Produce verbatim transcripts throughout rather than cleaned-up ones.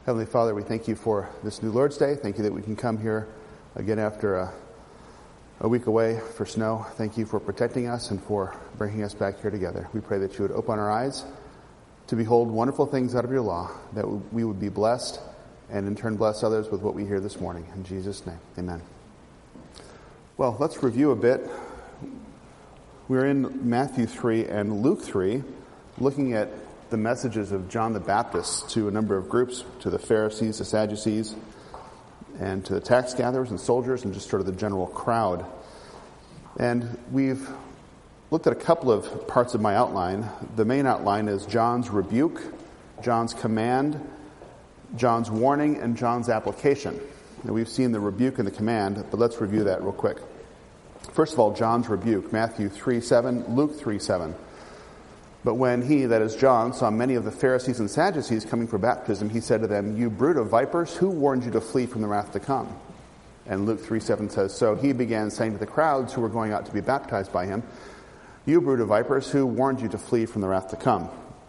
Heavenly Father, we thank you for this new Lord's Day. Thank you that we can come here again after a, a week away for snow. Thank you for protecting us and for bringing us back here together. We pray that you would open our eyes to behold wonderful things out of your law, that we would be blessed and in turn bless others with what we hear this morning. In Jesus' name, amen. Well, let's review a bit. We're in Matthew three and Luke three, looking at the messages of John the Baptist to a number of groups, to the Pharisees, the Sadducees, and to the tax gatherers and soldiers, and just sort of the general crowd. And we've looked at a couple of parts of my outline. The main outline is John's rebuke, John's command, John's warning, and John's application. And we've seen the rebuke and the command, but let's review that real quick. First of all, John's rebuke, Matthew three seven, Luke three seven. But when he, that is John, saw many of the Pharisees and Sadducees coming for baptism, he said to them, "You brood of vipers, who warned you to flee from the wrath to come?" And Luke three seven says, "So he began saying to the crowds who were going out to be baptized by him, 'You brood of vipers, who warned you to flee from the wrath to come?'"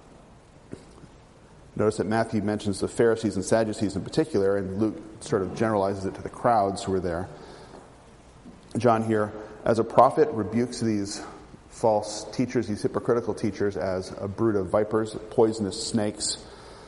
Notice that Matthew mentions the Pharisees and Sadducees in particular, and Luke sort of generalizes it to the crowds who were there. John here, as a prophet, rebukes these false teachers, these hypocritical teachers, as a brood of vipers, poisonous snakes.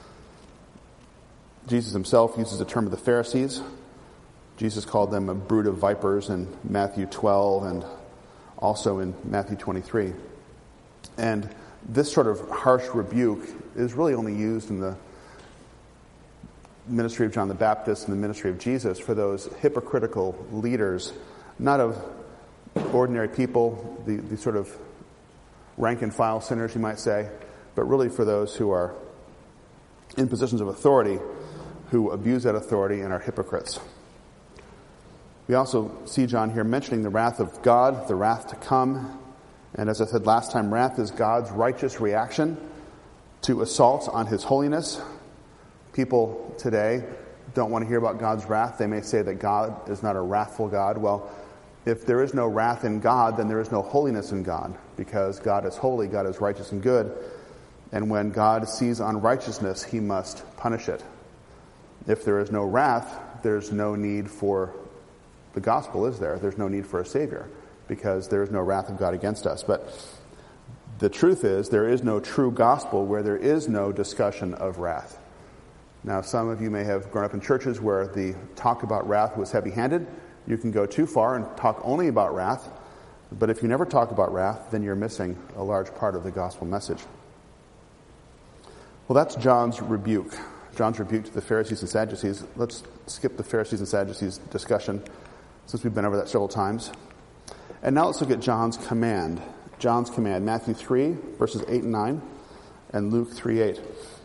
Jesus himself uses the term of the Pharisees. Jesus called them a brood of vipers in Matthew twelve and also in Matthew twenty-three. And this sort of harsh rebuke is really only used in the ministry of John the Baptist and the ministry of Jesus for those hypocritical leaders, not of ordinary people, the, the sort of rank and file sinners, you might say, but really for those who are in positions of authority, who abuse that authority and are hypocrites. We also see John here mentioning the wrath of God, the wrath to come. And as I said last time, wrath is God's righteous reaction to assaults on his holiness. People today don't want to hear about God's wrath. They may say that God is not a wrathful God. Well, if there is no wrath in God, then there is no holiness in God, because God is holy, God is righteous and good. And when God sees unrighteousness, he must punish it. If there is no wrath, there's no need for the gospel, is there? There's no need for a Savior, because there is no wrath of God against us. But the truth is, there is no true gospel where there is no discussion of wrath. Now, some of you may have grown up in churches where the talk about wrath was heavy-handed. You can go too far and talk only about wrath. But if you never talk about wrath, then you're missing a large part of the gospel message. Well, that's John's rebuke. John's rebuke to the Pharisees and Sadducees. Let's skip the Pharisees and Sadducees discussion, since we've been over that several times. And now let's look at John's command. John's command, Matthew three, verses eight and nine, and Luke three eight.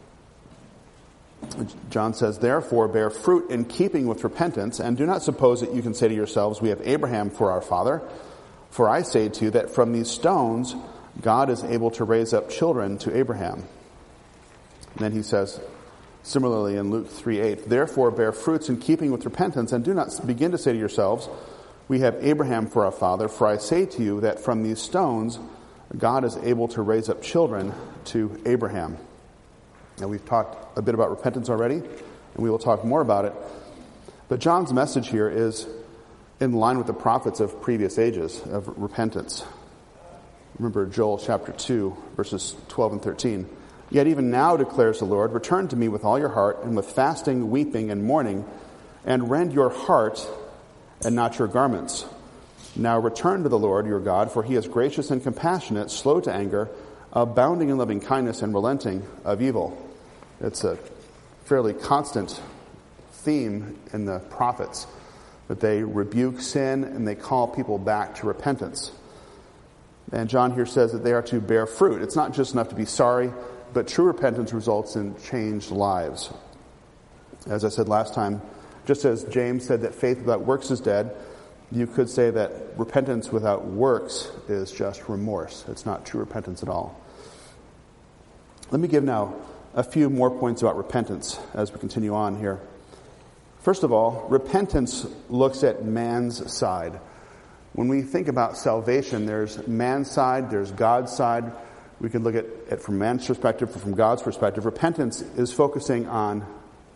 John says, "Therefore bear fruit in keeping with repentance, and do not suppose that you can say to yourselves, 'We have Abraham for our father.' For I say to you that from these stones God is able to raise up children to Abraham." And then he says, similarly in Luke three eight, "Therefore bear fruits in keeping with repentance, and do not begin to say to yourselves, 'We have Abraham for our father.' For I say to you that from these stones God is able to raise up children to Abraham." Now, we've talked a bit about repentance already, and we will talk more about it. But John's message here is in line with the prophets of previous ages of repentance. Remember Joel chapter two, verses twelve and thirteen. "Yet even now, declares the Lord, return to me with all your heart, and with fasting, weeping, and mourning, and rend your heart and not your garments. Now return to the Lord your God, for he is gracious and compassionate, slow to anger, abounding in loving kindness, and relenting of evil." It's a fairly constant theme in the prophets, that they rebuke sin and they call people back to repentance. And John here says that they are to bear fruit. It's not just enough to be sorry, but true repentance results in changed lives. As I said last time, just as James said that faith without works is dead, you could say that repentance without works is just remorse. It's not true repentance at all. Let me give now a few more points about repentance as we continue on here. First of all, repentance looks at man's side. When we think about salvation, there's man's side, there's God's side. We can look at it from man's perspective or from God's perspective. Repentance is focusing on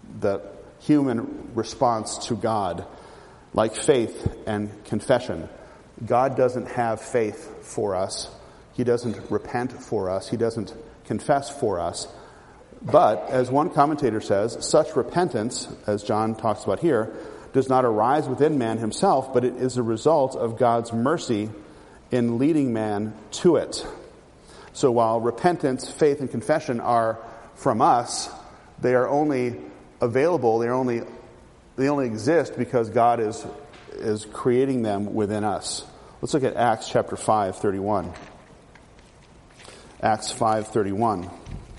the human response to God, like faith and confession. God doesn't have faith for us. He doesn't repent for us. He doesn't confess for us. But, as one commentator says, such repentance, as John talks about here, does not arise within man himself, but it is a result of God's mercy in leading man to it. So while repentance, faith, and confession are from us, they are only available, they are only they only exist because God is is creating them within us. Let's look at Acts chapter five, thirty-one. Acts five, thirty-one.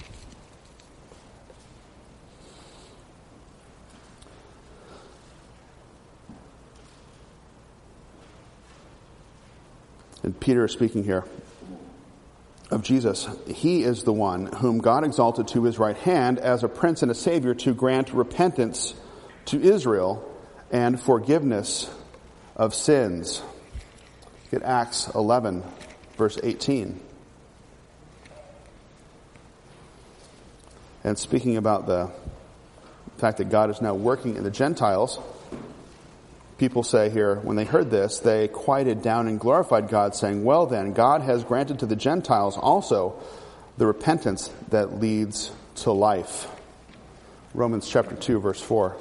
And Peter is speaking here of Jesus. He is the one whom God exalted to his right hand as a prince and a savior to grant repentance to Israel and forgiveness of sins. Look at Acts eleven, verse eighteen. And speaking about the fact that God is now working in the Gentiles, people say here, when they heard this, they quieted down and glorified God, saying, well then, God has granted to the Gentiles also the repentance that leads to life. Romans chapter two, verse four.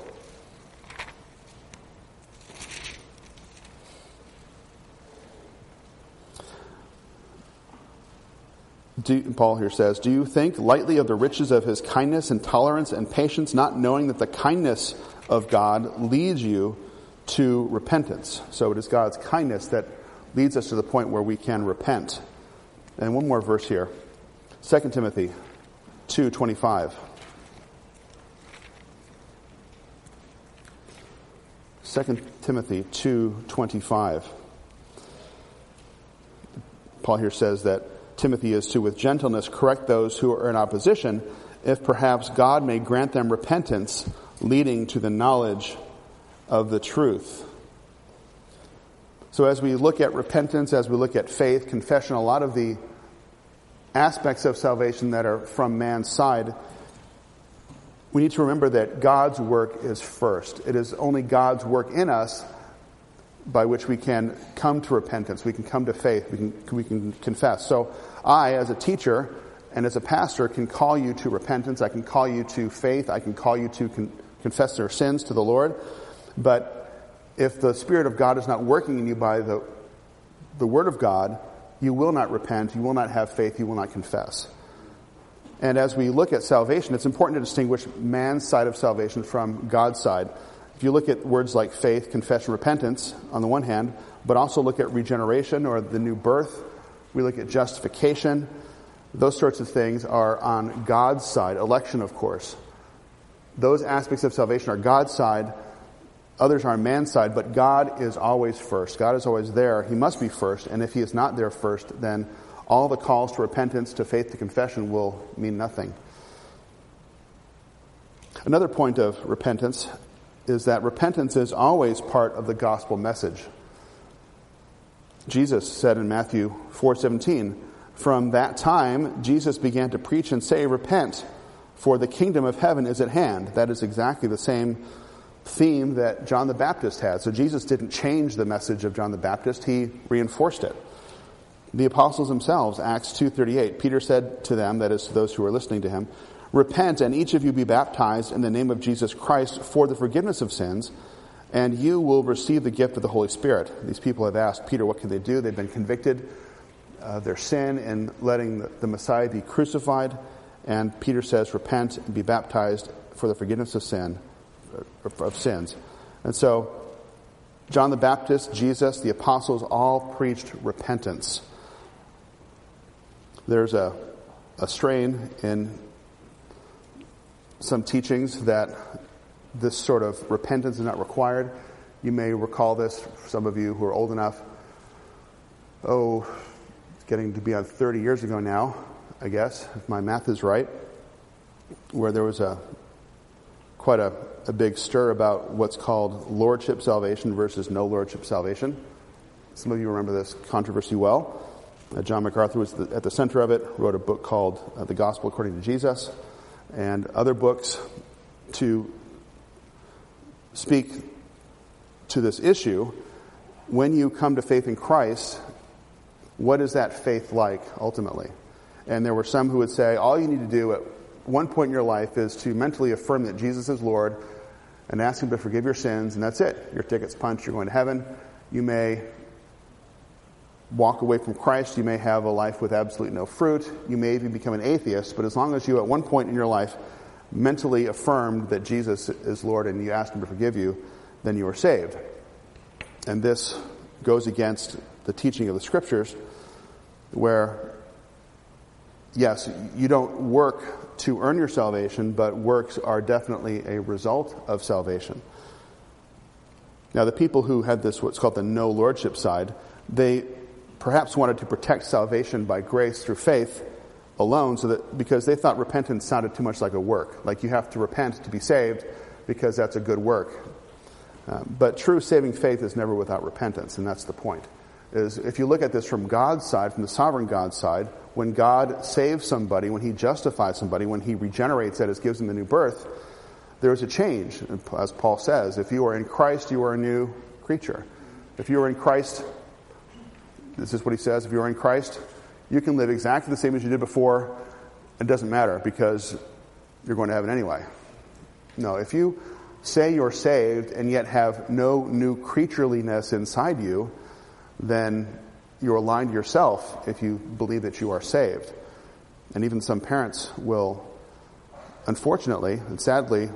Do, Paul here says, do you think lightly of the riches of his kindness and tolerance and patience, not knowing that the kindness of God leads you to repentance? So it is God's kindness that leads us to the point where we can repent. And one more verse here. Second Timothy two twenty-five. Second Timothy two twenty-five. Paul here says that Timothy is to, with gentleness, correct those who are in opposition, if perhaps God may grant them repentance, leading to the knowledge of the truth. So as we look at repentance, as we look at faith, confession, a lot of the aspects of salvation that are from man's side, we need to remember that God's work is first. It is only God's work in us by which we can come to repentance, we can come to faith, we can, we can confess. So I, as a teacher and as a pastor, can call you to repentance, I can call you to faith, I can call you to con- confess their sins to the Lord. But if the Spirit of God is not working in you by the, the Word of God, you will not repent, you will not have faith, you will not confess. And as we look at salvation, it's important to distinguish man's side of salvation from God's side. If you look at words like faith, confession, repentance, on the one hand, but also look at regeneration or the new birth, we look at justification, those sorts of things are on God's side. Election, of course. Those aspects of salvation are God's side, others are on man's side, but God is always first. God is always there. He must be first, and if he is not there first, then all the calls to repentance, to faith, to confession will mean nothing. Another point of repentance is that repentance is always part of the gospel message. Jesus said in Matthew four seventeen, from that time Jesus began to preach and say, repent, for the kingdom of heaven is at hand. That is exactly the same theme that John the Baptist had. So Jesus didn't change the message of John the Baptist, he reinforced it. The apostles themselves, Acts two thirty-eight, Peter said to them, that is to those who were listening to him, repent and each of you be baptized in the name of Jesus Christ for the forgiveness of sins, and you will receive the gift of the Holy Spirit. These people have asked Peter, what can they do? They've been convicted of their sin in letting the, the Messiah be crucified. And Peter says, repent and be baptized for the forgiveness of sin, of sins. And so, John the Baptist, Jesus, the apostles all preached repentance. There's a, a strain in some teachings that this sort of repentance is not required. You may recall this, for some of you who are old enough. Oh, it's getting to be on thirty years ago now, I guess, if my math is right, where there was a quite a, a big stir about what's called lordship salvation versus no lordship salvation. Some of you remember this controversy well. Uh, John MacArthur was the, at the center of it, wrote a book called uh, The Gospel According to Jesus, and other books to speak to this issue, when you come to faith in Christ, what is that faith like ultimately? And there were some who would say, all you need to do at one point in your life is to mentally affirm that Jesus is Lord and ask Him to forgive your sins, and that's it. Your ticket's punched, you're going to heaven. You may walk away from Christ. You may have a life with absolutely no fruit. You may even become an atheist, but as long as you at one point in your life mentally affirmed that Jesus is Lord and you asked Him to forgive you, then you are saved. And this goes against the teaching of the Scriptures, where, yes, you don't work to earn your salvation, but works are definitely a result of salvation. Now, the people who had this, what's called the no lordship side, they perhaps wanted to protect salvation by grace through faith alone, so that because they thought repentance sounded too much like a work, like you have to repent to be saved because that's a good work. Uh, but true saving faith is never without repentance, and that's the point. Is if you look at this from God's side, from the sovereign God's side, when God saves somebody, when He justifies somebody, when He regenerates, that is, gives them a new birth, there is a change. As Paul says, if you are in Christ, you are a new creature. If you are in Christ, this is what he says, if you are in Christ, you can live exactly the same as you did before. It doesn't matter because you're going to heaven anyway. No, if you say you're saved and yet have no new creatureliness inside you, then you're lying to yourself if you believe that you are saved. And even some parents will, unfortunately and sadly,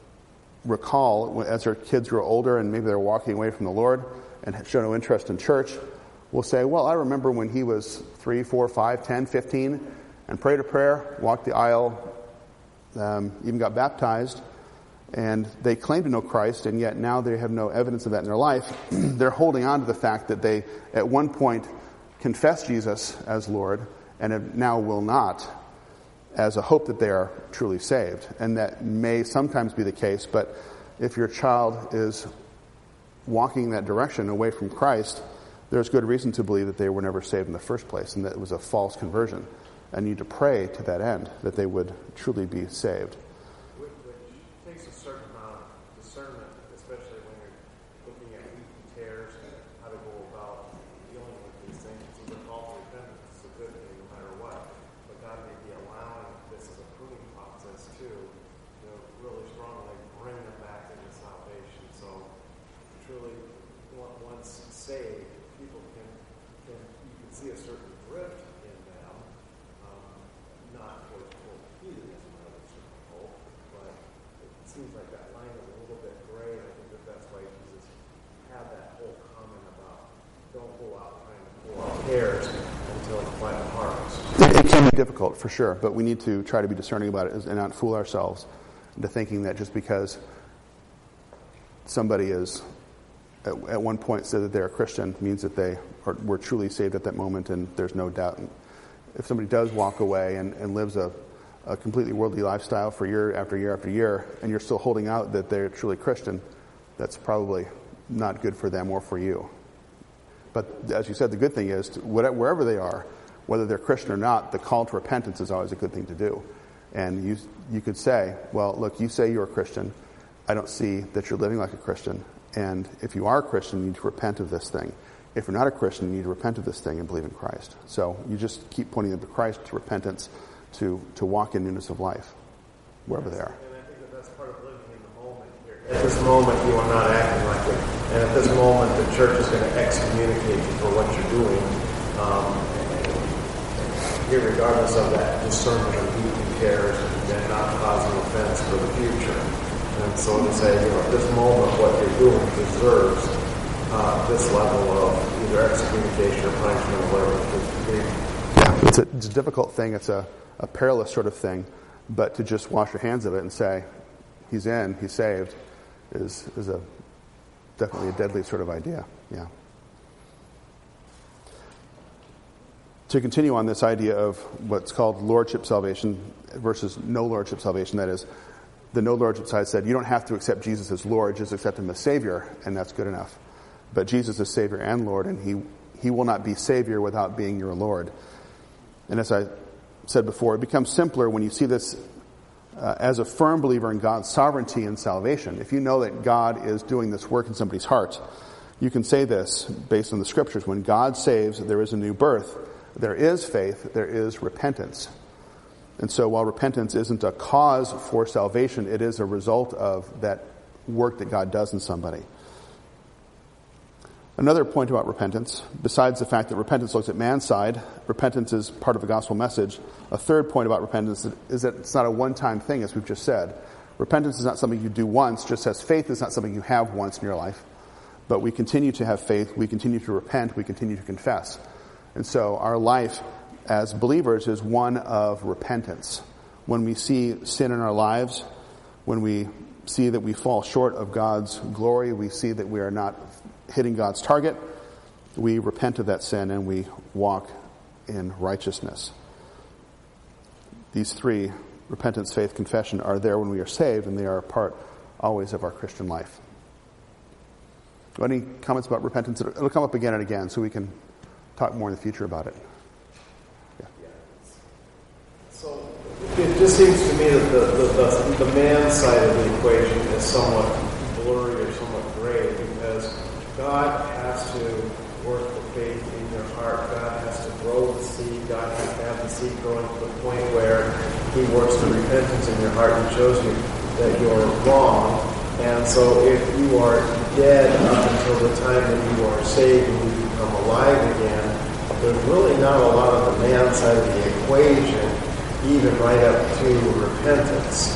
recall as their kids grow older and maybe they're walking away from the Lord and show no interest in church, will say, well, I remember when he was three, four, five, ten, fifteen, and prayed a prayer, walked the aisle, um, even got baptized, and they claim to know Christ, and yet now they have no evidence of that in their life. They're holding on to the fact that they, at one point, confessed Jesus as Lord, and have now will not, as a hope that they are truly saved. And that may sometimes be the case, but if your child is walking in that direction away from Christ, there's good reason to believe that they were never saved in the first place, and that it was a false conversion. And you need to pray to that end, that they would truly be saved. Which takes a certain amount of discernment, especially when you're looking at wheat and tares and how to go about dealing with these things. So the call to repentance is a good thing no matter what. But God may be allowing this as a pruning process too, you know, really strongly bring them back into salvation. So truly, once saved, people can, can you can see a certain drift in them, um, not towards full heathenism, I would certainly hope, but it seems like that line is a little bit gray, and I think that that's why Jesus had that whole comment about don't go out trying to pull out hairs until you find the harvest. It can be difficult, for sure, but we need to try to be discerning about it and not fool ourselves into thinking that just because somebody is At, at one point said that they're a Christian means that they are, were truly saved at that moment, and there's no doubt. If somebody does walk away and, and lives a, a completely worldly lifestyle for year after year after year, and you're still holding out that they're truly Christian, that's probably not good for them or for you. But as you said, the good thing is, to, wherever they are, whether they're Christian or not, the call to repentance is always a good thing to do. And you you could say, well, look, you say you're a Christian. I don't see that you're living like a Christian. And if you are a Christian, you need to repent of this thing. If you're not a Christian, you need to repent of this thing and believe in Christ. So you just keep pointing them to Christ, to repentance, to, to walk in newness of life, wherever they are. And I think that that's part of living in the moment here. At this moment, you are not acting like it. And at this moment, the church is going to excommunicate you for what you're doing, um, regardless of that discernment of wheat and tares and not causing offense for the future. And so to say, you know, at this moment, what you're doing deserves uh, this level of either excommunication or punishment or whatever it could be. Yeah, it's a, it's a difficult thing. It's a, a perilous sort of thing. But to just wash your hands of it and say, he's in, he's saved, is is a definitely a deadly sort of idea. Yeah. To continue on this idea of what's called lordship salvation versus no lordship salvation, that is, the no lordship side said, you don't have to accept Jesus as Lord, just accept him as Savior, and that's good enough. But Jesus is Savior and Lord, and he, he will not be Savior without being your Lord. And as I said before, it becomes simpler when you see this uh, as a firm believer in God's sovereignty and salvation, if you know that God is doing this work in somebody's heart, you can say this based on the scriptures. When God saves, there is a new birth. There is faith. There is repentance. And so while repentance isn't a cause for salvation, it is a result of that work that God does in somebody. Another point about repentance, besides the fact that repentance looks at man's side, repentance is part of the gospel message. A third point about repentance is that it's not a one-time thing, as we've just said. Repentance is not something you do once, just as faith is not something you have once in your life. But we continue to have faith, we continue to repent, we continue to confess. And so our life as believers is one of repentance. When we see sin in our lives, when we see that we fall short of God's glory, we see that we are not hitting God's target, we repent of that sin and we walk in righteousness. These three, repentance, faith, confession, are there when we are saved, and they are a part always of our Christian life. Any comments about repentance? It'll come up again and again, so we can talk more in the future about it. Yeah. Yeah. So it just seems to me that the, the, the, the man side of the equation is somewhat blurry or somewhat gray, because God has to work the faith in your heart. God has to grow the seed. God has to have the seed growing to the point where He works the repentance in your heart and shows you that you're wrong. And so if you are dead up until the time that you are saved and you become alive again, there's really not a lot of the man side of the equation, even right up to repentance.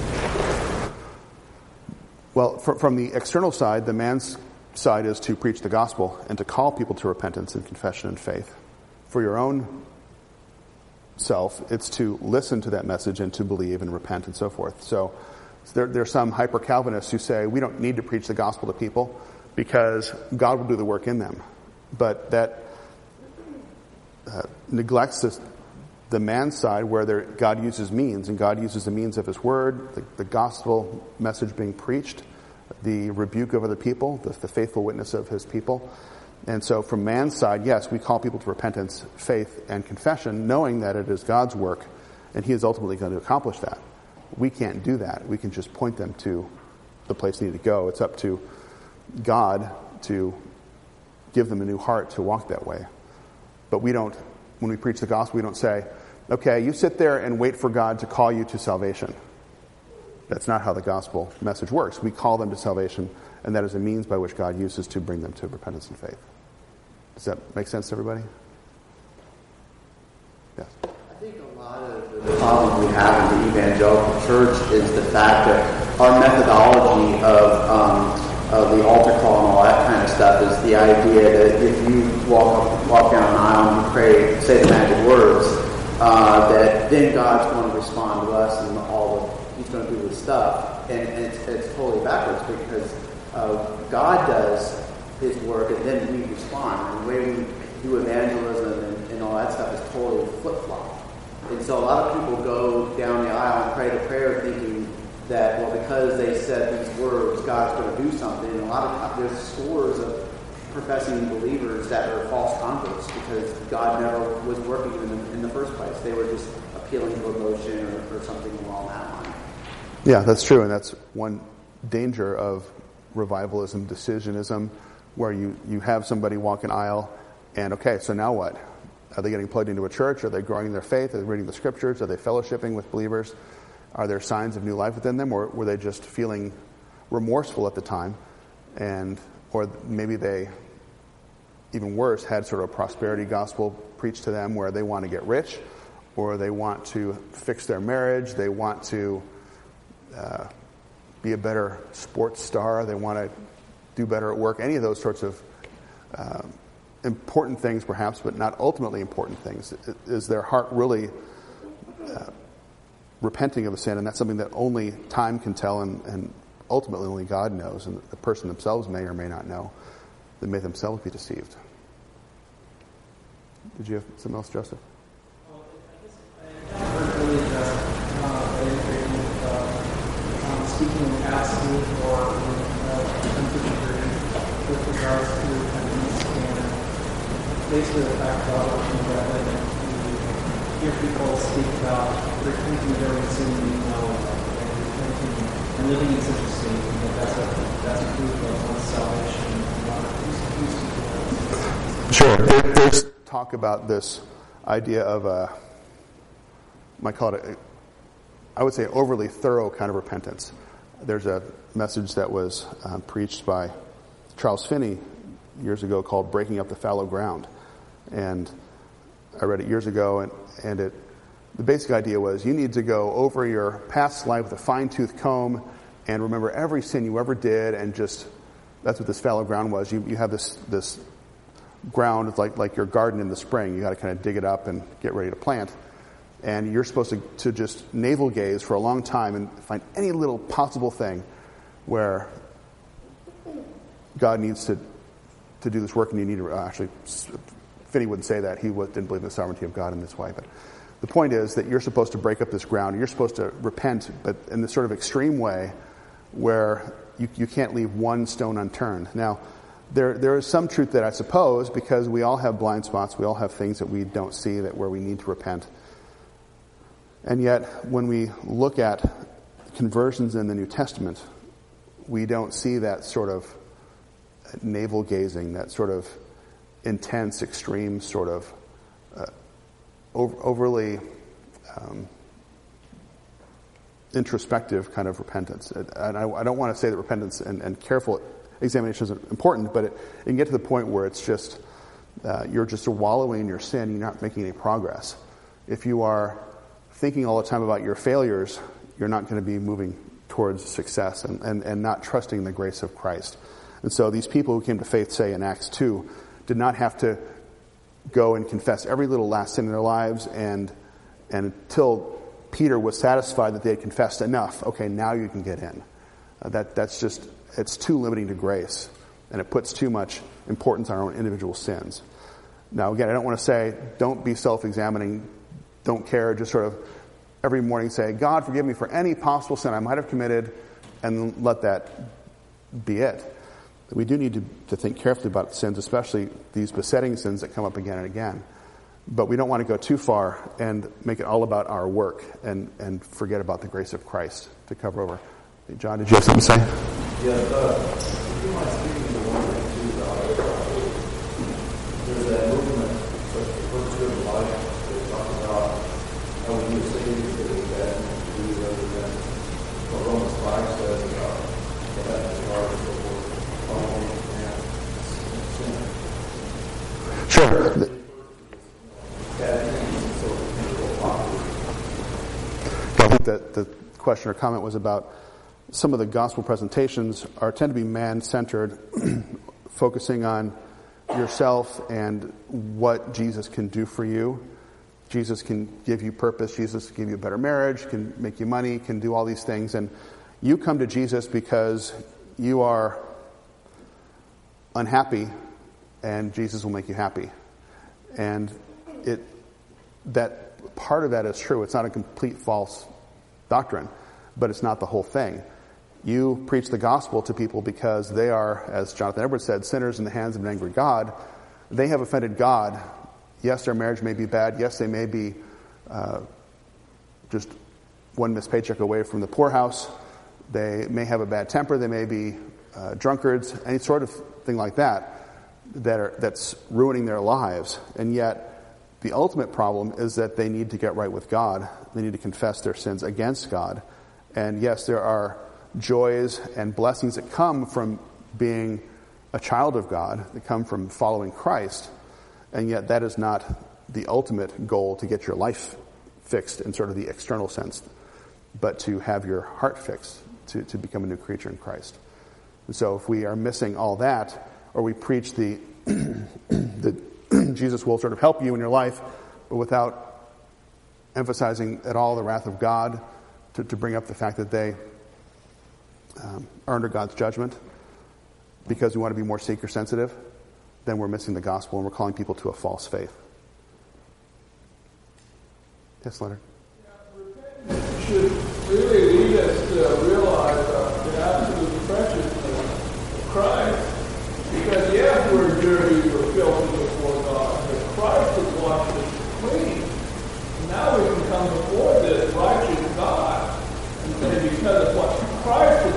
Well, from the external side, the man's side is to preach the gospel and to call people to repentance and confession and faith. For your own self, it's to listen to that message and to believe and repent and so forth. So there, there are some hyper-Calvinists who say we don't need to preach the gospel to people because God will do the work in them. But that uh, neglects this, the man's side, where there, God uses means, and God uses the means of His Word, the, the gospel message being preached, the rebuke of other people, the, the faithful witness of His people. And so from man's side, yes, we call people to repentance, faith, and confession, knowing that it is God's work, and He is ultimately going to accomplish that. We can't do that. We can just point them to the place they need to go. It's up to God to give them a new heart to walk that way. But we don't, when we preach the gospel, we don't say, okay, you sit there and wait for God to call you to salvation. That's not how the gospel message works. We call them to salvation, and that is a means by which God uses to bring them to repentance and faith. Does that make sense to everybody? Yes. I think a lot of the problem we have in the evangelical church is the fact that our methodology of um, of the altar call and all that kind of stuff is the idea that if you walk walk down an aisle and you pray, say the magic words, uh, that then God's going to respond to us and all the He's going to do His stuff. And, and it's, it's totally backwards, because uh, God does His work and then we respond. And the way we do evangelism and, and all that stuff is totally flip-flop. And so a lot of people go down the aisle and pray the prayer thinking that, well, because they said these words, God's going to do something. And a lot of times there's scores of professing believers that are false converts because God never was working in the, in the first place. They were just appealing to emotion or, or something along that line. Yeah, that's true, and that's one danger of revivalism, decisionism, where you, you have somebody walk an aisle, and okay, so now what? Are they getting plugged into a church? Are they growing in their faith? Are they reading the scriptures? Are they fellowshipping with believers? Are there signs of new life within them, or were they just feeling remorseful at the time? And or maybe they, even worse, had sort of a prosperity gospel preached to them where they want to get rich, or they want to fix their marriage, they want to uh, be a better sports star, they want to do better at work, any of those sorts of uh, important things perhaps, but not ultimately important things. Is their heart really uh, repenting of a sin? And that's something that only time can tell, and, and ultimately only God knows, and the person themselves may or may not know. They may themselves be deceived. Did you have something else, Joseph? Well, I guess I haven't really addressed uh, anything with uh, um, speaking in capacity or in uh, with regards to repentance, and basically the fact that you know, that you hear people speak about repenting of every sin you know living in such a state, and that that's a, that's a proof of one's salvation. Sure. There, there's talk about this idea of a, I might call it a, I would say overly thorough kind of repentance. There's a message that was uh, preached by Charles Finney years ago called Breaking Up the Fallow Ground. And I read it years ago, and, and it the basic idea was you need to go over your past life with a fine-tooth comb and remember every sin you ever did, and just, that's what this fallow ground was. You, you have this, this ground, it's like, like your garden in the spring. You got to kind of dig it up and get ready to plant. And you're supposed to, to just navel gaze for a long time and find any little possible thing where God needs to, to do this work, and you need to, uh, actually, Finney wouldn't say that. He didn't believe in the sovereignty of God in this way. But the point is that you're supposed to break up this ground. You're supposed to repent, but in this sort of extreme way where you, you can't leave one stone unturned. Now, there there is some truth that I suppose, because we all have blind spots. We all have things that we don't see, that where we need to repent. And yet, when we look at conversions in the New Testament, we don't see that sort of navel gazing, that sort of intense, extreme, sort of uh, over, overly um, introspective kind of repentance. And I, I don't want to say that repentance and, and careful examination is important, but it, it can get to the point where it's just, uh, you're just wallowing in your sin, you're not making any progress. If you are thinking all the time about your failures, you're not going to be moving towards success and, and, and not trusting the grace of Christ. And so these people who came to faith, say in Acts two, did not have to go and confess every little last sin in their lives, and, and until Peter was satisfied that they had confessed enough, okay, now you can get in. Uh, that that's just, it's too limiting to grace, and it puts too much importance on our own individual sins. Now again, I don't want to say don't be self-examining, don't care, just sort of every morning say, God, forgive me for any possible sin I might have committed, and let that be it. We do need to, to think carefully about sins, especially these besetting sins that come up again and again. But we don't want to go too far and make it all about our work and, and forget about the grace of Christ to cover over. John, did you have something to say? Yeah, uh, if you mind speaking to one thing too about there's that movement, such the first year of life, they talk about how we use things that we had to do rather than what Romans five says about the head and heart and so forth, following and sin. Sure. I think that the question or comment was about some of the gospel presentations are tend to be man-centered, focusing on yourself and what Jesus can do for you. Jesus can give you purpose. Jesus can give you a better marriage, can make you money, can do all these things. And you come to Jesus because you are unhappy, and Jesus will make you happy. And it that part of that is true. It's not a complete false doctrine, but it's not the whole thing. You preach the gospel to people because they are, as Jonathan Edwards said, sinners in the hands of an angry God. They have offended God. Yes, their marriage may be bad. Yes, they may be uh, just one missed paycheck away from the poorhouse. They may have a bad temper. They may be uh, drunkards, any sort of thing like that, that are, that's ruining their lives. And yet, the ultimate problem is that they need to get right with God. They need to confess their sins against God. And yes, there are joys and blessings that come from being a child of God, that come from following Christ. And yet that is not the ultimate goal, to get your life fixed in sort of the external sense, but to have your heart fixed, to, to become a new creature in Christ. And so if we are missing all that, or we preach the, the Jesus will sort of help you in your life, but without emphasizing at all the wrath of God, to, to bring up the fact that they um, are under God's judgment because we want to be more seeker sensitive, then we're missing the gospel and we're calling people to a false faith. Yes, Leonard? It should really lead us to realize uh, the absolute preciousness of Christ. Because yes, we're dirty, we're filthy before God, but Christ has washed us clean. And now we can come before this righteous God and say, because of what Christ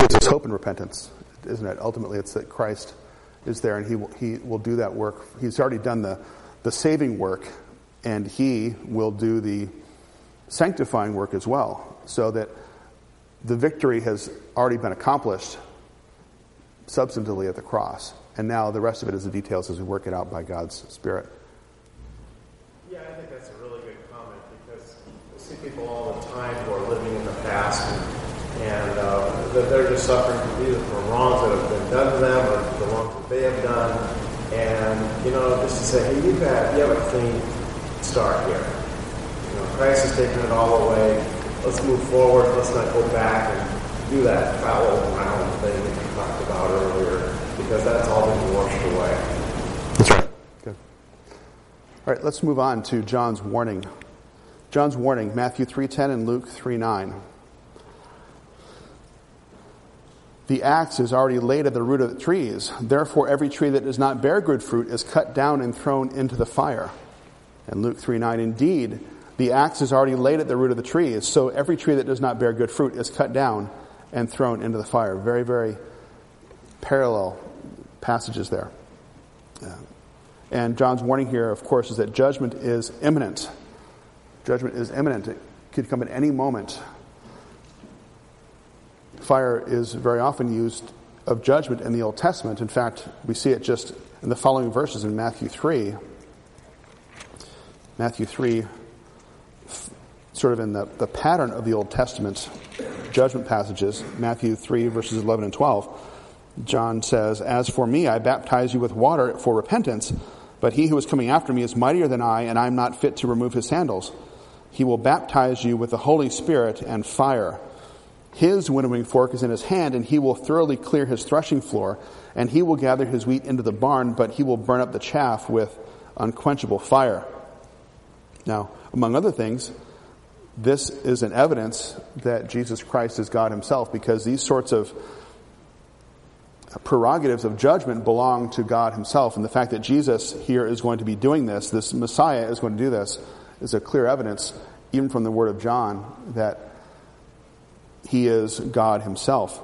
gives us hope and repentance, isn't it? Ultimately, it's that Christ is there, and he will, he will do that work. He's already done the, the saving work, and he will do the sanctifying work as well, so that the victory has already been accomplished substantively at the cross. And now the rest of it is the details as we work it out by God's Spirit. Yeah, I think that's a really good comment, because I see people all the time who are living in the past, and uh, that they're just suffering either from wrongs that have been done to them or the wrongs that they have done. And, you know, just to say, hey, you've had, you have a clean start here. You know, Christ has taken it all away. Let's move forward. Let's not go back and do that foul round thing that you talked about earlier, because that's all been washed away. That's right. Good. All right, let's move on to John's warning. John's warning, Matthew three ten and Luke three nine. The axe is already laid at the root of the trees. Therefore, every tree that does not bear good fruit is cut down and thrown into the fire. And Luke three nine, indeed, the axe is already laid at the root of the trees. So every tree that does not bear good fruit is cut down and thrown into the fire. Very, very parallel passages there. Uh, and John's warning here, of course, is that judgment is imminent. Judgment is imminent. It could come at any moment. Fire is very often used of judgment in the Old Testament. In fact, we see it just in the following verses in Matthew three. Matthew three, sort of in the, the pattern of the Old Testament judgment passages, Matthew three, verses eleven and twelve, John says, "As for me, I baptize you with water for repentance, but he who is coming after me is mightier than I, and I am not fit to remove his sandals. He will baptize you with the Holy Spirit and fire. His winnowing fork is in his hand, and he will thoroughly clear his threshing floor, and he will gather his wheat into the barn, but he will burn up the chaff with unquenchable fire." Now, among other things, this is an evidence that Jesus Christ is God himself, because these sorts of prerogatives of judgment belong to God himself. And the fact that Jesus here is going to be doing this, this Messiah is going to do this, is a clear evidence, even from the word of John, that he is God himself.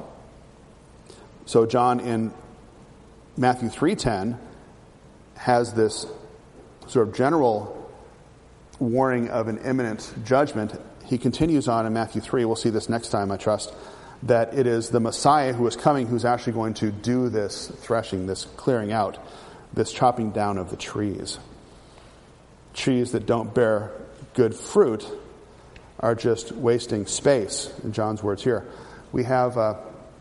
So John in Matthew three ten has this sort of general warning of an imminent judgment. He continues on in Matthew three, we'll see this next time, I trust, that it is the Messiah who is coming who's actually going to do this threshing, this clearing out, this chopping down of the trees. Trees that don't bear good fruit are just wasting space, in John's words here. We have a,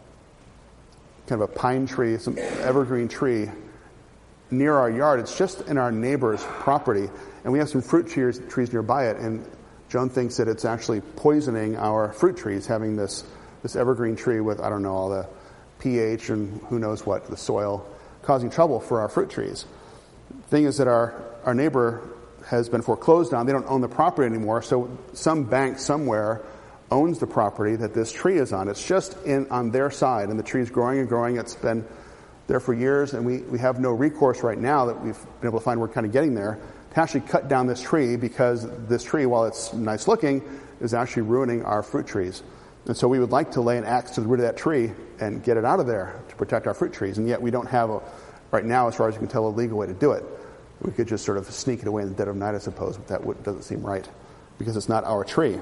kind of a pine tree, some evergreen tree near our yard. It's just in our neighbor's property, and we have some fruit trees, trees nearby it, and John thinks that it's actually poisoning our fruit trees, having this, this evergreen tree with, I don't know, all the pH and who knows what, the soil, causing trouble for our fruit trees. The thing is that our, our neighbor has been foreclosed on. They don't own the property anymore, so some bank somewhere owns the property that this tree is on. It's just in on their side, and the tree's growing and growing. It's been there for years, and we, we have no recourse right now that we've been able to find. We're kind of getting there to actually cut down this tree, because this tree, while it's nice looking, is actually ruining our fruit trees. And so we would like to lay an axe to the root of that tree and get it out of there to protect our fruit trees, and yet we don't have, a, right now, as far as you can tell, a legal way to do it. We could just sort of sneak it away in the dead of night, I suppose, but that would, doesn't seem right, because it's not our tree.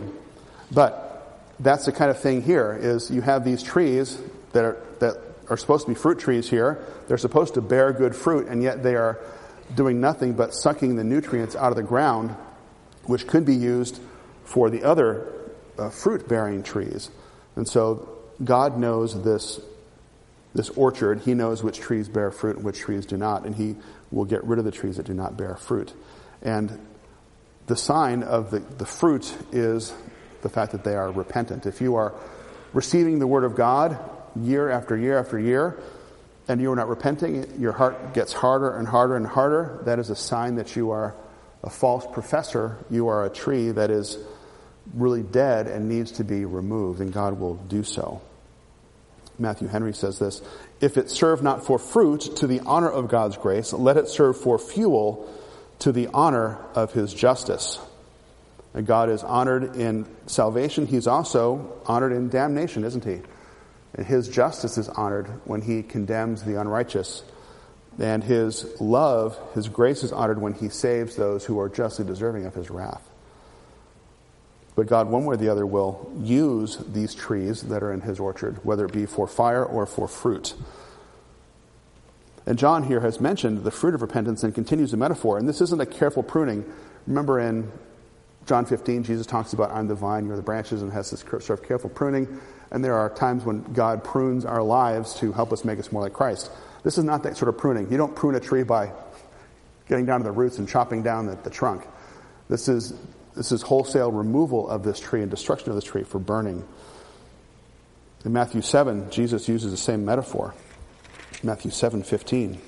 But that's the kind of thing here, is you have these trees that are, that are supposed to be fruit trees here. They're supposed to bear good fruit, and yet they are doing nothing but sucking the nutrients out of the ground, which could be used for the other uh, fruit-bearing trees. And so God knows this, this orchard. He knows which trees bear fruit and which trees do not, and he will get rid of the trees that do not bear fruit. And the sign of the, the fruit is the fact that they are repentant. If you are receiving the word of God year after year after year, and you are not repenting, your heart gets harder and harder and harder, that is a sign that you are a false professor. You are a tree that is really dead and needs to be removed, and God will do so. Matthew Henry says this: "If it serve not for fruit to the honor of God's grace, let it serve for fuel to the honor of his justice." And God is honored in salvation. He's also honored in damnation, isn't he? And his justice is honored when he condemns the unrighteous. And his love, his grace is honored when he saves those who are justly deserving of his wrath. But God, one way or the other, will use these trees that are in his orchard, whether it be for fire or for fruit. And John here has mentioned the fruit of repentance and continues the metaphor. And this isn't a careful pruning. Remember in John fifteen, Jesus talks about, I'm the vine, you're the branches, and has this sort of careful pruning. And there are times when God prunes our lives to help us make us more like Christ. This is not that sort of pruning. You don't prune a tree by getting down to the roots and chopping down the, the trunk. This is this is wholesale removal of this tree and destruction of this tree for burning. In Matthew seven, Jesus uses the same metaphor. Matthew seven fifteen.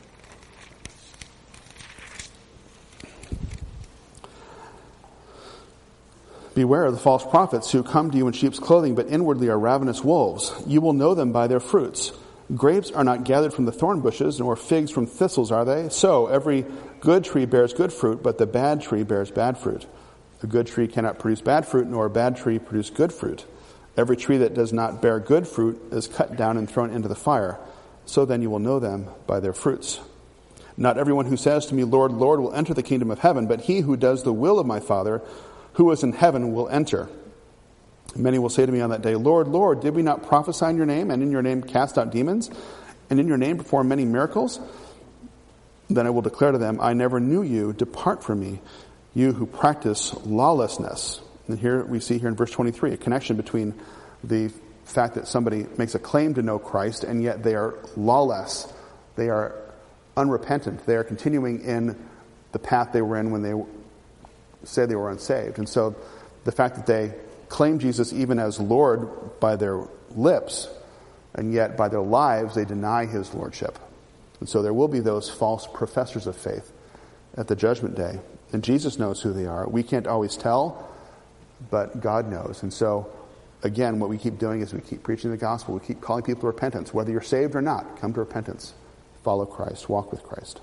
Beware of the false prophets who come to you in sheep's clothing, but inwardly are ravenous wolves. You will know them by their fruits. Grapes are not gathered from the thorn bushes, nor figs from thistles, are they? So every good tree bears good fruit, but the bad tree bears bad fruit. A good tree cannot produce bad fruit, nor a bad tree produce good fruit. Every tree that does not bear good fruit is cut down and thrown into the fire. So then you will know them by their fruits. Not everyone who says to me, Lord, Lord, will enter the kingdom of heaven, but he who does the will of my Father who is in heaven will enter. Many will say to me on that day, Lord, Lord, did we not prophesy in your name, and in your name cast out demons, and in your name perform many miracles? Then I will declare to them, I never knew you. Depart from me, you who practice lawlessness. And here we see here in verse twenty-three a connection between the fact that somebody makes a claim to know Christ, and yet they are lawless. They are unrepentant. They are continuing in the path they were in when they said they were unsaved. And so the fact that they claim Jesus even as Lord by their lips, and yet by their lives they deny his lordship. And so there will be those false professors of faith at the judgment day. And Jesus knows who they are. We can't always tell, but God knows. And so, again, what we keep doing is we keep preaching the gospel. We keep calling people to repentance. Whether you're saved or not, come to repentance. Follow Christ. Walk with Christ.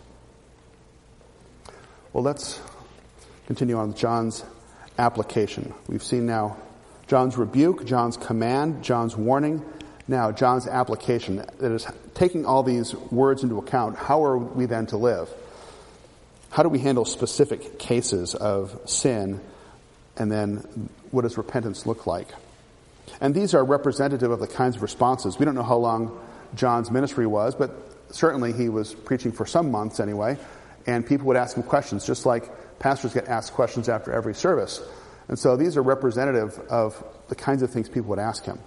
Well, let's continue on with John's application. We've seen now John's rebuke, John's command, John's warning. Now, John's application. That is, taking all these words into account, how are we then to live? How do we handle specific cases of sin? And then what does repentance look like? And these are representative of the kinds of responses. We don't know how long John's ministry was, but certainly he was preaching for some months anyway. And people would ask him questions, just like pastors get asked questions after every service. And so these are representative of the kinds of things people would ask him.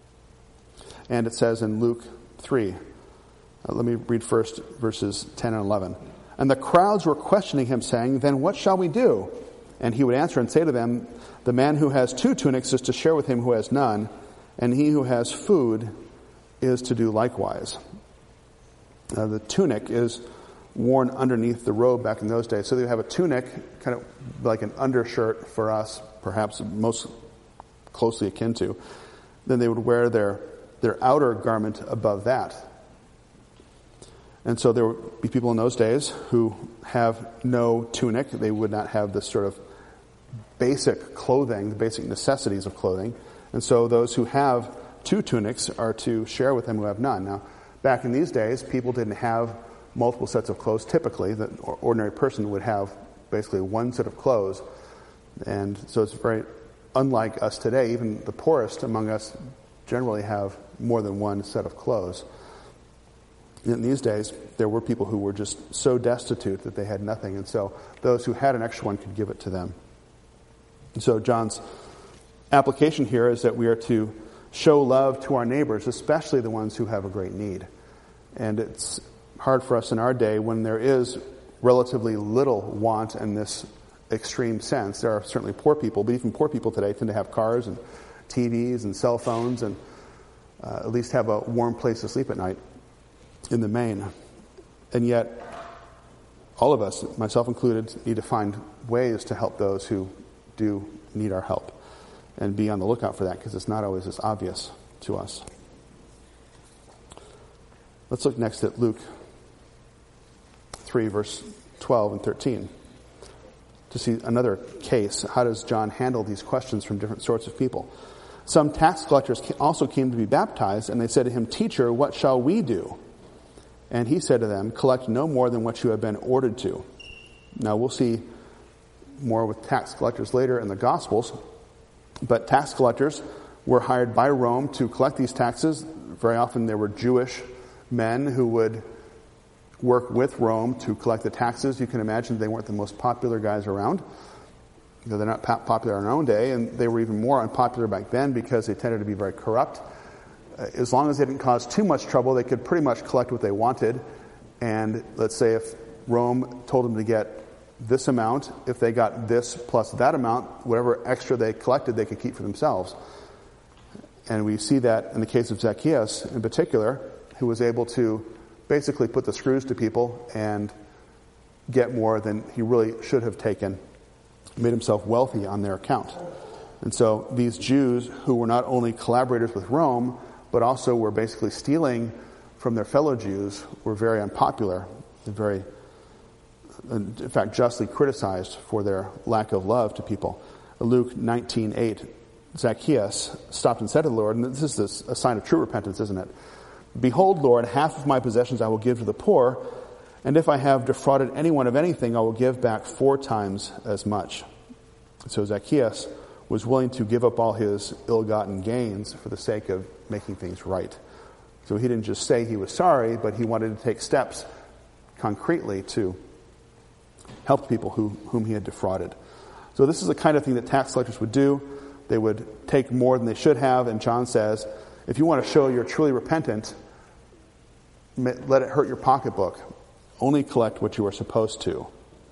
And it says in Luke three, uh, let me read first verses ten and eleven. And the crowds were questioning him, saying, then what shall we do? And he would answer and say to them, the man who has two tunics is to share with him who has none, and he who has food is to do likewise. Uh, the tunic is worn underneath the robe back in those days. So they would have a tunic, kind of like an undershirt for us, perhaps most closely akin to. Then they would wear their, their outer garment above that. And so there would be people in those days who have no tunic. They would not have this sort of basic clothing, the basic necessities of clothing. And so those who have two tunics are to share with them who have none. Now, back in these days, people didn't have multiple sets of clothes. Typically, the ordinary person would have basically one set of clothes. And so it's very unlike us today. Even the poorest among us generally have more than one set of clothes. In these days, there were people who were just so destitute that they had nothing. And so those who had an extra one could give it to them. And so John's application here is that we are to show love to our neighbors, especially the ones who have a great need. And it's hard for us in our day when there is relatively little want in this extreme sense. There are certainly poor people, but even poor people today tend to have cars and T Vs and cell phones and uh, at least have a warm place to sleep at night in the main. And yet, all of us, myself included, need to find ways to help those who do need our help and be on the lookout for that, because it's not always as obvious to us. Let's look next at Luke three, verse twelve and thirteen, to see another case. How does John handle these questions from different sorts of people? Some tax collectors also came to be baptized, and they said to him, "Teacher, what shall we do?" And he said to them, "Collect no more than what you have been ordered to." Now, we'll see more with tax collectors later in the Gospels, but tax collectors were hired by Rome to collect these taxes. Very often there were Jewish men who would work with Rome to collect the taxes. You can imagine they weren't the most popular guys around. You know, they're not popular in our own day, and they were even more unpopular back then because they tended to be very corrupt. Uh, as long as they didn't cause too much trouble, they could pretty much collect what they wanted. And let's say if Rome told them to get this amount, if they got this plus that amount, whatever extra they collected, they could keep for themselves. And we see that in the case of Zacchaeus in particular, who was able to basically put the screws to people and get more than he really should have taken, made himself wealthy on their account. And so these Jews, who were not only collaborators with Rome, but also were basically stealing from their fellow Jews, were very unpopular and very, in fact, justly criticized for their lack of love to people. Luke nineteen eight, Zacchaeus stopped and said to the Lord, and this is a sign of true repentance, isn't it? "Behold, Lord, half of my possessions I will give to the poor, and if I have defrauded anyone of anything, I will give back four times as much." So Zacchaeus was willing to give up all his ill-gotten gains for the sake of making things right. So he didn't just say he was sorry, but he wanted to take steps concretely to help people who, whom he had defrauded. So this is the kind of thing that tax collectors would do. They would take more than they should have, and John says, if you want to show you're truly repentant, let it hurt your pocketbook. Only collect what you are supposed to.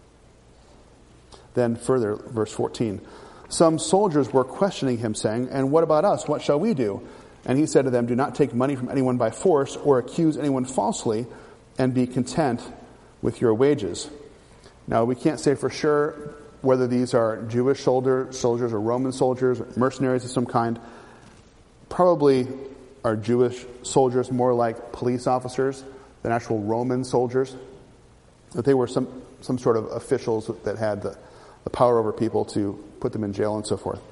Then further, verse fourteen. Some soldiers were questioning him, saying, "And what about us? What shall we do?" And he said to them, "Do not take money from anyone by force or accuse anyone falsely, and be content with your wages." Now, we can't say for sure whether these are Jewish soldier, soldiers or Roman soldiers, or mercenaries of some kind. Probably are Jewish soldiers more like police officers than actual Roman soldiers. That they were some, some sort of officials that had the, the power over people to put them in jail and so forth.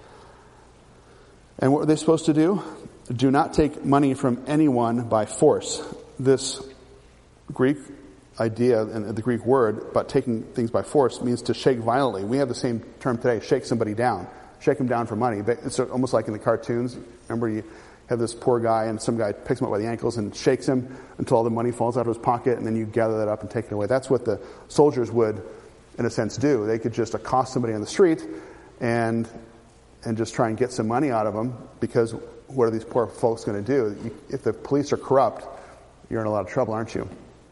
And what were they supposed to do? Do not take money from anyone by force. This Greek idea and the Greek word about taking things by force means to shake violently. We have the same term today, shake somebody down. Shake them down for money. It's almost like in the cartoons. Remember, you have this poor guy and some guy picks him up by the ankles and shakes him until all the money falls out of his pocket, and then you gather that up and take it away. That's what the soldiers would, in a sense, do. They could just accost somebody on the street and and just try and get some money out of them, because what are these poor folks going to do? You, if the police are corrupt, you're in a lot of trouble, aren't you?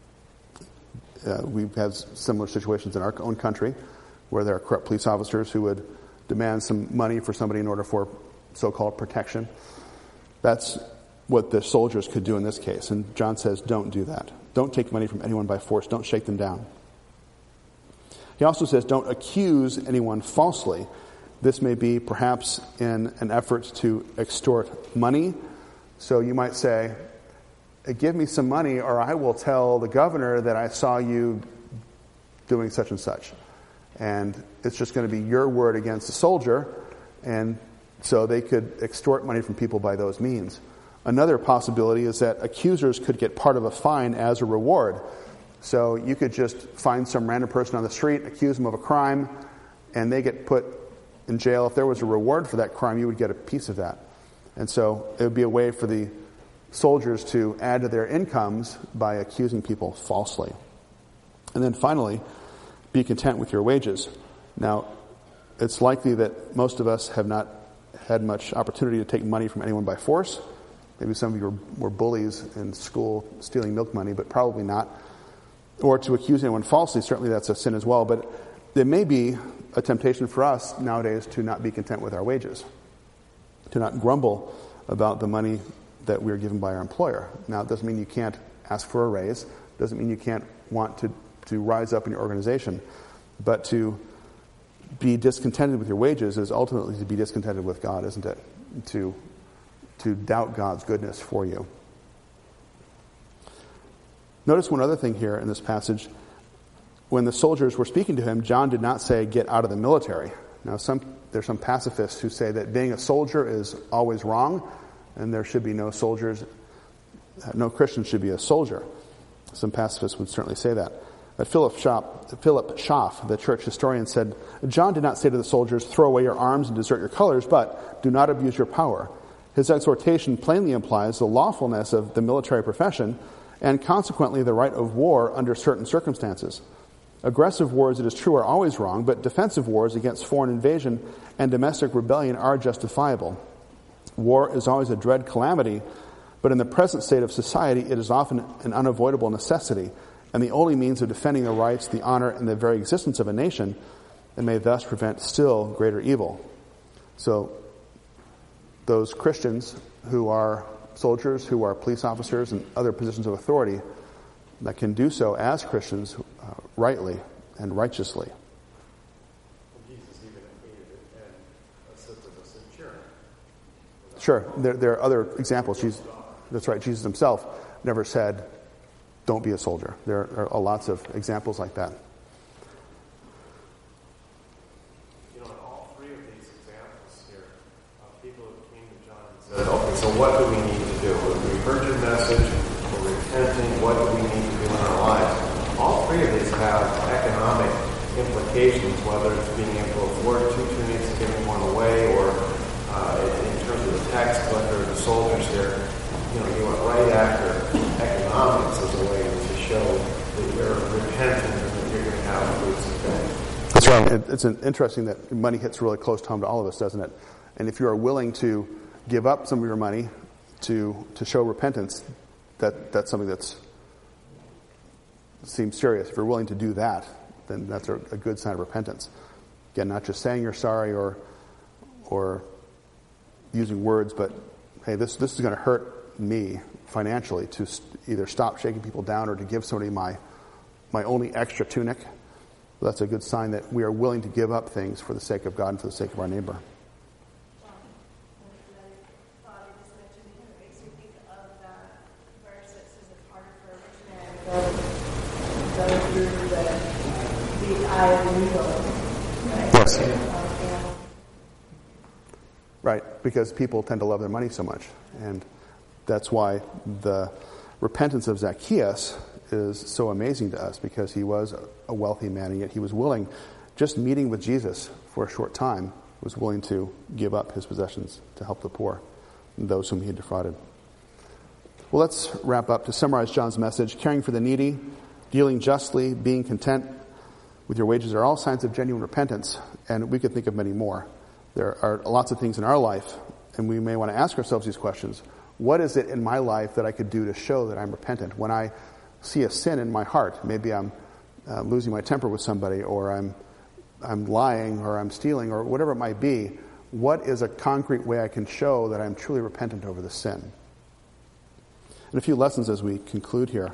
Uh, we've had similar situations in our own country where there are corrupt police officers who would demand some money for somebody in order for so-called protection. That's what the soldiers could do in this case. And John says, don't do that. Don't take money from anyone by force. Don't shake them down. He also says, don't accuse anyone falsely. This may be perhaps in an effort to extort money. So you might say, give me some money or I will tell the governor that I saw you doing such and such. And it's just going to be your word against the soldier. And so they could extort money from people by those means. Another possibility is that accusers could get part of a fine as a reward. So you could just find some random person on the street, accuse them of a crime, and they get put in jail. If there was a reward for that crime, you would get a piece of that. And so it would be a way for the soldiers to add to their incomes by accusing people falsely. And then finally, be content with your wages. Now, it's likely that most of us have not had much opportunity to take money from anyone by force. Maybe some of you were, were bullies in school stealing milk money, but probably not. Or to accuse anyone falsely, certainly that's a sin as well. But there may be a temptation for us nowadays to not be content with our wages, to not grumble about the money that we're given by our employer. Now, it doesn't mean you can't ask for a raise. It doesn't mean you can't want to, to rise up in your organization. But to be discontented with your wages is ultimately to be discontented with God, isn't it? To, to doubt God's goodness for you. Notice one other thing here in this passage. When the soldiers were speaking to him, John did not say, get out of the military. Now, some there's some pacifists who say that being a soldier is always wrong, and there should be no soldiers, no Christian should be a soldier. Some pacifists would certainly say that. But Philip Schaff, Philip Schaff, the church historian, said, John did not say to the soldiers, throw away your arms and desert your colors, but do not abuse your power. His exhortation plainly implies the lawfulness of the military profession and consequently the right of war under certain circumstances. Aggressive wars, it is true, are always wrong, but defensive wars against foreign invasion and domestic rebellion are justifiable. War is always a dread calamity, but in the present state of society, it is often an unavoidable necessity and the only means of defending the rights, the honor, and the very existence of a nation, and may thus prevent still greater evil. So, those Christians who are soldiers, who are police officers and other positions of authority, that can do so as Christians uh, rightly and righteously. Jesus even hated it and assisted a centurion. Sure, there, there are other examples. Jesus, that's right, Jesus himself never said, don't be a soldier. There are lots of examples like that. You know, in all three of these examples here, uh, people who came to John and said, okay, so what do we need to do? We heard your message, we're repenting, what do we need to do in our lives? All three of these have economic implications, whether it's being able to afford two tunics and giving one away, or uh, in terms of the tax collector or the soldiers here, you know, you went right after economics as a way to show that you're repentant and that you're going to have fruits of faith. That's right. It, it's an interesting that money hits really close to home to all of us, doesn't it? And if you are willing to give up some of your money to to show repentance, that that's something that's seems serious. If you're willing to do that, then that's a, a good sign of repentance. Again, not just saying you're sorry or or using words, but hey, this this is going to hurt me financially to st- either stop shaking people down or to give somebody my my only extra tunic. That's a good sign that we are willing to give up things for the sake of God and for the sake of our neighbor. Yes. Right, because people tend to love their money so much, and that's why the repentance of Zacchaeus is so amazing to us, because he was a wealthy man, and yet he was willing, just meeting with Jesus for a short time, was willing to give up his possessions to help the poor and those whom he had defrauded. Well, let's wrap up. To summarize John's message, caring for the needy, dealing justly, being content with your wages are all signs of genuine repentance, and we could think of many more. There are lots of things in our life, and we may want to ask ourselves these questions. What is it in my life that I could do to show that I'm repentant? When I see a sin in my heart, maybe I'm uh, losing my temper with somebody, or I'm I'm lying, or I'm stealing, or whatever it might be, what is a concrete way I can show that I'm truly repentant over the sin? And a few lessons as we conclude here.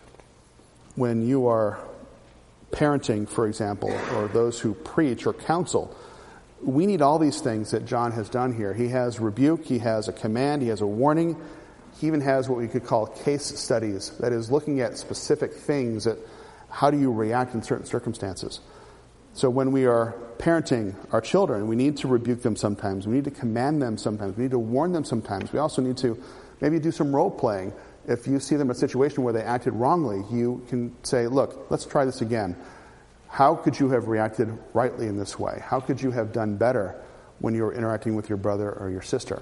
When you are parenting, for example, or those who preach or counsel, we need all these things that John has done here. He has rebuke, he has a command, he has a warning. He even has what we could call case studies, that is looking at specific things, that how do you react in certain circumstances. So when we are parenting our children, we need to rebuke them sometimes. We need to command them sometimes. We need to warn them sometimes. We also need to maybe do some role playing. If you see them in a situation where they acted wrongly, you can say, look, let's try this again. How could you have reacted rightly in this way? How could you have done better when you were interacting with your brother or your sister?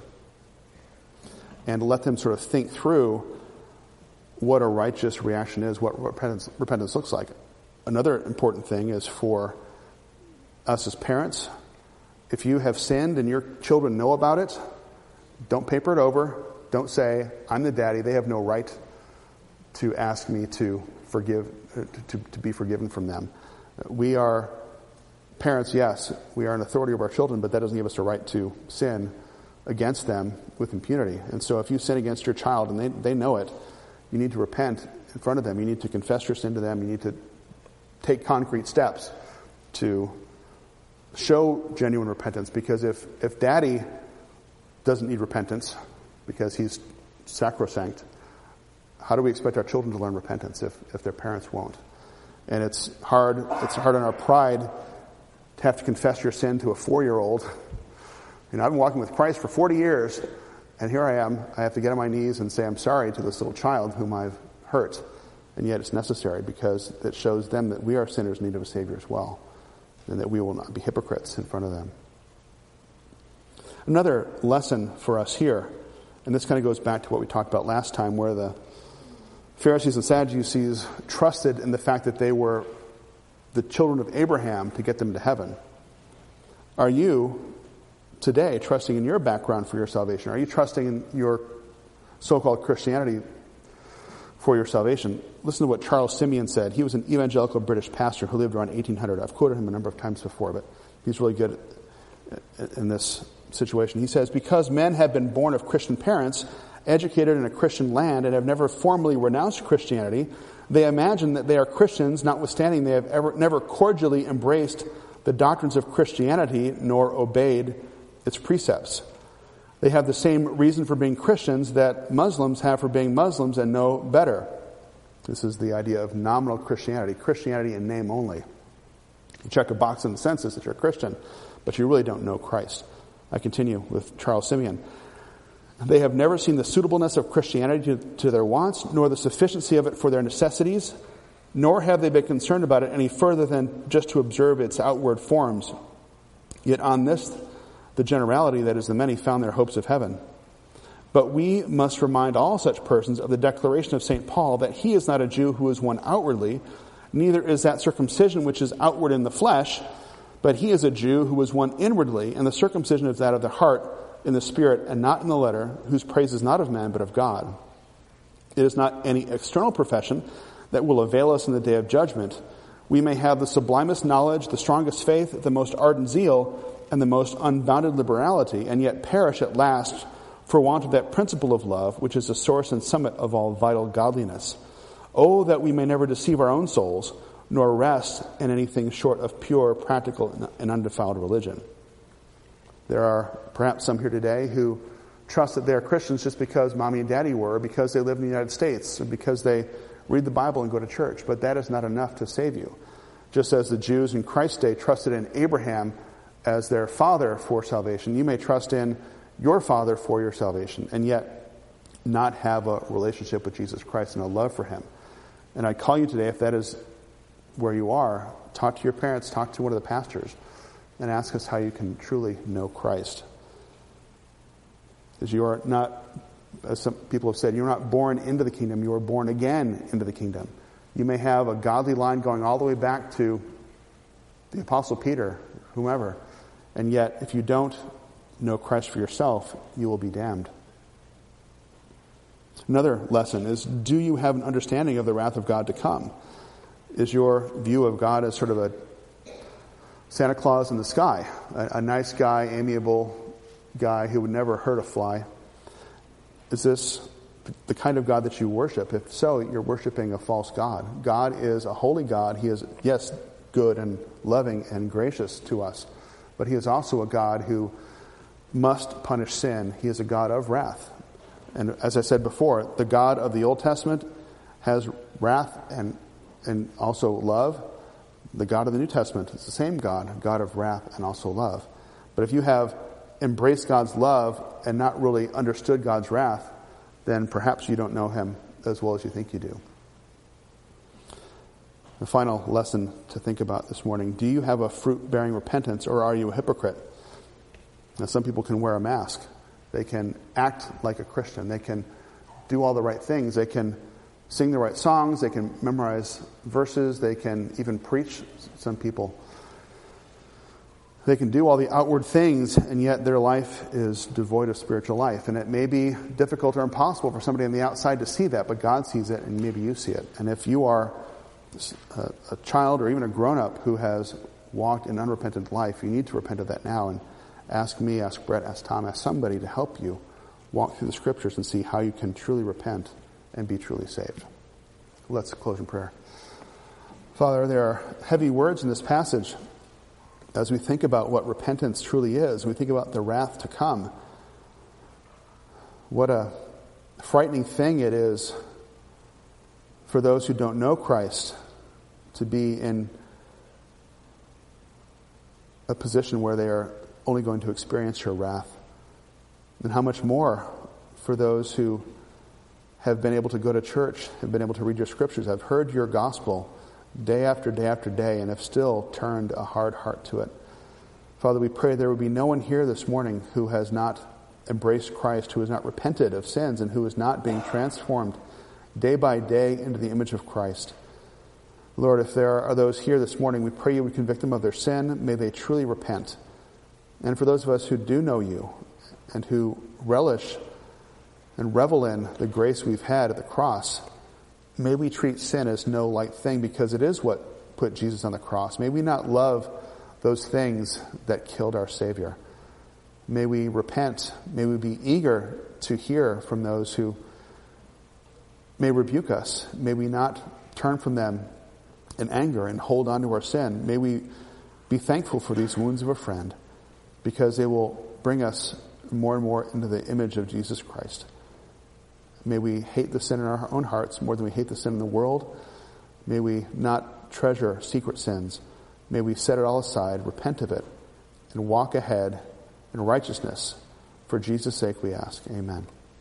And let them sort of think through what a righteous reaction is, what repentance, repentance looks like. Another important thing is for us as parents, if you have sinned and your children know about it, don't paper it over. Don't say, I'm the daddy, they have no right to ask me to forgive, to, to be forgiven from them. We are parents, yes, we are an authority over our children, but that doesn't give us a right to sin against them with impunity. And so if you sin against your child and they, they know it, you need to repent in front of them. You need to confess your sin to them. You need to take concrete steps to show genuine repentance, because if, if daddy doesn't need repentance because he's sacrosanct, how do we expect our children to learn repentance if, if their parents won't? And it's hard, it's hard on our pride to have to confess your sin to a four-year-old. You know, I've been walking with Christ for forty years, and here I am. I have to get on my knees and say I'm sorry to this little child whom I've hurt. And yet it's necessary because it shows them that we are sinners in need of a Savior as well, and that we will not be hypocrites in front of them. Another lesson for us here, and this kind of goes back to what we talked about last time, where the Pharisees and Sadducees trusted in the fact that they were the children of Abraham to get them to heaven. Are you today trusting in your background for your salvation? Are you trusting in your so-called Christianity for your salvation? Listen to what Charles Simeon said. He was an evangelical British pastor who lived around eighteen hundred. I've quoted him a number of times before, but he's really good in this situation. He says, because men have been born of Christian parents, educated in a Christian land, and have never formally renounced Christianity, they imagine that they are Christians, notwithstanding they have ever, never cordially embraced the doctrines of Christianity nor obeyed its precepts. They have the same reason for being Christians that Muslims have for being Muslims and know better. This is the idea of nominal Christianity, Christianity in name only. You check a box in the census that you're a Christian, but you really don't know Christ. I continue with Charles Simeon. They have never seen the suitableness of Christianity to, to their wants, nor the sufficiency of it for their necessities, nor have they been concerned about it any further than just to observe its outward forms. Yet on this, the generality, that is the many, found their hopes of heaven. But we must remind all such persons of the declaration of Saint Paul that he is not a Jew who is one outwardly, neither is that circumcision which is outward in the flesh, but he is a Jew who is one inwardly, and the circumcision is that of the heart in the spirit and not in the letter, whose praise is not of man but of God. It is not any external profession that will avail us in the day of judgment. We may have the sublimest knowledge, the strongest faith, the most ardent zeal, and the most unbounded liberality, and yet perish at last for want of that principle of love, which is the source and summit of all vital godliness. Oh, that we may never deceive our own souls, nor rest in anything short of pure, practical, and undefiled religion. There are perhaps some here today who trust that they're Christians just because mommy and daddy were, because they live in the United States, or because they read the Bible and go to church. But that is not enough to save you. Just as the Jews in Christ's day trusted in Abraham as their father for salvation, you may trust in your father for your salvation, and yet not have a relationship with Jesus Christ and a love for him. And I call you today, if that is where you are, talk to your parents, talk to one of the pastors, and ask us how you can truly know Christ. Because you are not, as some people have said, you're not born into the kingdom, you are born again into the kingdom. You may have a godly line going all the way back to the Apostle Peter, whomever, and yet if you don't know Christ for yourself, you will be damned. Another lesson is, do you have an understanding of the wrath of God to come? Is your view of God as sort of a Santa Claus in the sky, a, a nice guy, amiable guy who would never hurt a fly? Is this the kind of God that you worship? If so, you're worshiping a false God. God is a holy God. He is, yes, good and loving and gracious to us, but he is also a God who must punish sin. He is a God of wrath. And as I said before, the God of the Old Testament has wrath and and also love. The God of the New Testament is the same God, God of wrath and also love. But if you have embraced God's love and not really understood God's wrath, then perhaps you don't know him as well as you think you do. The final lesson to think about this morning: do you have a fruit-bearing repentance, or are you a hypocrite? Now, some people can wear a mask. They can act like a Christian. They can do all the right things. They can sing the right songs. They can memorize verses. They can even preach, some people. They can do all the outward things, and yet their life is devoid of spiritual life. And it may be difficult or impossible for somebody on the outside to see that, but God sees it, and maybe you see it. And if you are a, a child or even a grown-up who has walked an unrepentant life, you need to repent of that now, and ask me, ask Brett, ask Tom, ask somebody to help you walk through the Scriptures and see how you can truly repent and be truly saved. Let's close in prayer. Father, there are heavy words in this passage as we think about what repentance truly is. We think about the wrath to come. What a frightening thing it is for those who don't know Christ to be in a position where they are only going to experience your wrath. And how much more for those who have been able to go to church, have been able to read your scriptures, have heard your gospel day after day after day, and have still turned a hard heart to it. Father, we pray there would be no one here this morning who has not embraced Christ, who has not repented of sins, and who is not being transformed day by day into the image of Christ. Lord, if there are those here this morning, we pray you would convict them of their sin. May they truly repent. And for those of us who do know you and who relish and revel in the grace we've had at the cross, may we treat sin as no light thing, because it is what put Jesus on the cross. May we not love those things that killed our Savior. May we repent. May we be eager to hear from those who may rebuke us. May we not turn from them in anger and hold on to our sin. May we be thankful for these wounds of a friend, because they will bring us more and more into the image of Jesus Christ. May we hate the sin in our own hearts more than we hate the sin in the world. May we not treasure secret sins. May we set it all aside, repent of it, and walk ahead in righteousness. For Jesus' sake we ask. Amen.